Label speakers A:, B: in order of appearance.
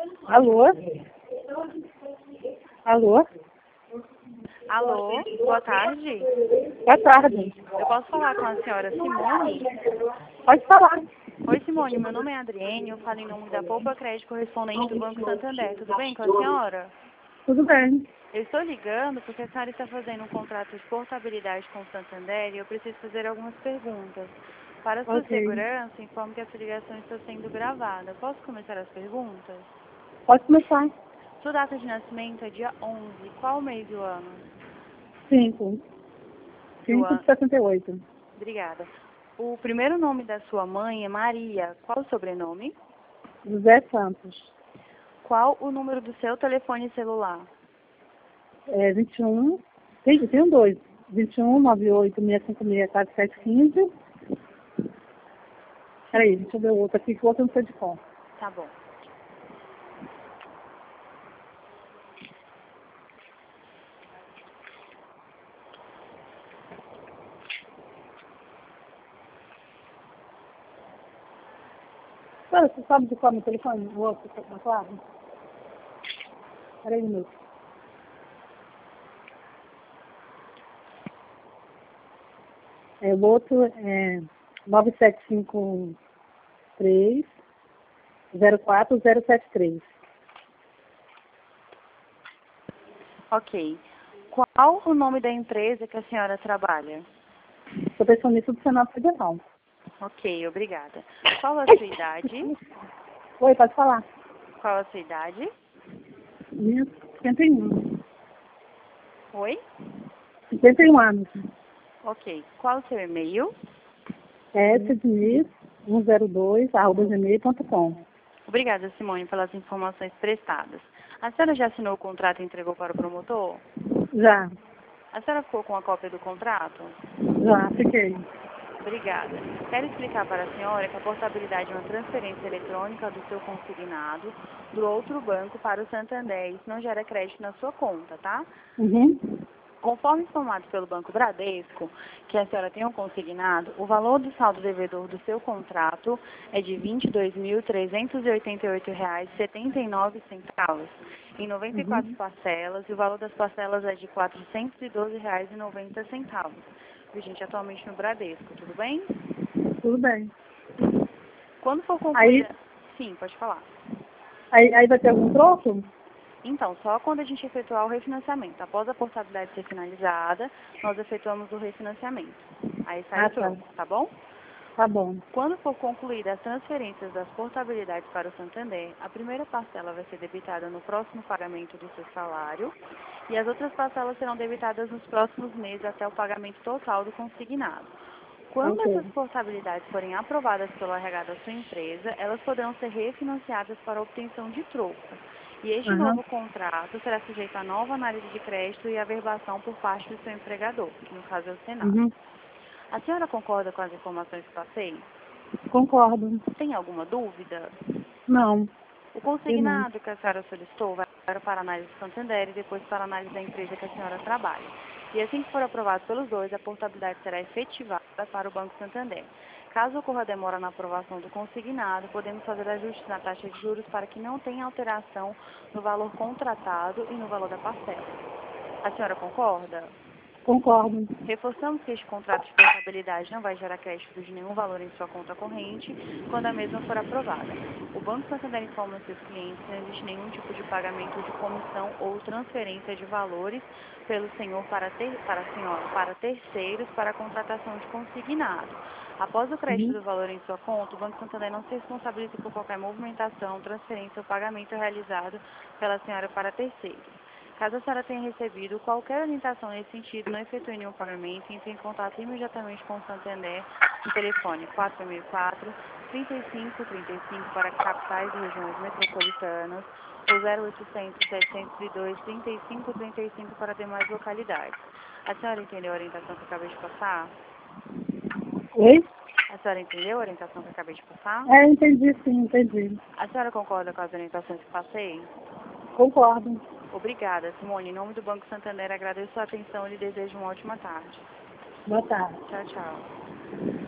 A: Alô? Alô?
B: Alô, boa tarde.
A: Boa tarde.
B: Eu posso falar com a senhora Simone?
A: Pode falar.
B: Oi, Simone, meu nome é Adriene, eu falo em nome da Poupa Crédito correspondente do Banco Santander. Tudo bem com a senhora?
A: Tudo bem.
B: Eu estou ligando porque a senhora está fazendo um contrato de portabilidade com o Santander e eu preciso fazer algumas perguntas. Para sua
A: Ok.
B: segurança, informo que essa ligação está sendo gravada. Posso começar as perguntas?
A: Pode começar.
B: Sua data de nascimento é dia 11. Qual o mês do ano?
A: 5.
B: E o
A: 5
B: ano?
A: de 78.
B: Obrigada. O primeiro nome da sua mãe é Maria. Qual o sobrenome?
A: José Santos.
B: Qual o número do seu telefone celular?
A: 21. Tem dois. 21 98 656 4715. Peraí, deixa eu ver o outro aqui, que o outro eu não sei de qual.
B: Tá bom.
A: Cara, você sabe de qual é o meu telefone? O outro, tá claro? Peraí um minuto. O outro é 9753 04073.
B: Ok. Qual o nome da empresa que a senhora trabalha?
A: Sou pensionista do Senado Federal.
B: Ok, obrigada. Qual a sua idade?
A: Oi, pode falar.
B: Qual a sua idade?
A: Minha 51.
B: Oi?
A: 51 anos.
B: Ok. Qual o seu e-mail?
A: sdnis102@gmail.com.
B: Obrigada, Simone, pelas informações prestadas. A senhora já assinou o contrato e entregou para o promotor?
A: Já,
B: A senhora ficou com a cópia do contrato?
A: fiquei.
B: Obrigada. Quero explicar para a senhora que a portabilidade é uma transferência eletrônica do seu consignado do outro banco para o Santander. Isso não gera crédito na sua conta, tá?
A: Uhum.
B: Conforme informado pelo Banco Bradesco, que a senhora tem um consignado, o valor do saldo devedor do seu contrato é de R$ 22.388,79 em 94
A: Uhum.
B: parcelas, e o valor das parcelas é de R$ 412,90. Vigente atualmente no Bradesco, tudo bem?
A: Tudo bem.
B: Quando for
A: Aí,
B: concluída... Sim, pode falar.
A: aí vai ter algum troco?
B: Então, só quando a gente efetuar o refinanciamento. Após a portabilidade ser finalizada, nós efetuamos o refinanciamento. Aí sai o
A: Tá.
B: troco, tá bom?
A: Tá bom.
B: Quando for concluída as transferências das portabilidades para o Santander, a primeira parcela vai ser debitada no próximo pagamento do seu salário e as outras parcelas serão debitadas nos próximos meses até o pagamento total do consignado. Quando
A: Ok.
B: essas portabilidades forem aprovadas pelo RH da sua empresa, elas poderão ser refinanciadas para obtenção de troco. E este
A: Aham.
B: novo contrato será sujeito a nova análise de crédito e averbação por parte do seu empregador, que no caso é o Senado.
A: Uhum.
B: A senhora concorda com as informações que passei?
A: Concordo.
B: Tem alguma dúvida?
A: Não.
B: O
A: Eu não.
B: consignado que a senhora solicitou vai para a análise do Santander e depois para a análise da empresa que a senhora trabalha. E assim que for aprovado pelos dois, a portabilidade será efetivada para o Banco Santander. Caso ocorra demora na aprovação do consignado, podemos fazer ajustes na taxa de juros para que não tenha alteração no valor contratado e no valor da parcela. A senhora concorda?
A: Concordo.
B: Reforçamos que este contrato de portabilidade não vai gerar crédito de nenhum valor em sua conta corrente quando a mesma for aprovada. O Banco Santander informa aos seus clientes que não existe nenhum tipo de pagamento de comissão ou transferência de valores pelo senhor para a senhora para terceiros para a contratação de consignado. Após o crédito
A: Uhum.
B: do valor em sua conta, o Banco Santander não se responsabiliza por qualquer movimentação, transferência ou pagamento realizado pela senhora para terceiros. Caso a senhora tenha recebido qualquer orientação nesse sentido, não efetue nenhum pagamento, entre em contato imediatamente com o Santander no telefone 464-3535 para capitais e regiões metropolitanas ou 0800-702-3535 para demais localidades. A senhora entendeu a orientação que eu acabei de passar?
A: Oi?
B: A senhora entendeu a orientação que eu acabei de passar?
A: Entendi sim, entendi.
B: A senhora concorda com as orientações que passei?
A: Concordo.
B: Obrigada, Simone. Em nome do Banco Santander, agradeço a atenção e lhe desejo uma ótima tarde.
A: Boa tarde.
B: Tchau, tchau.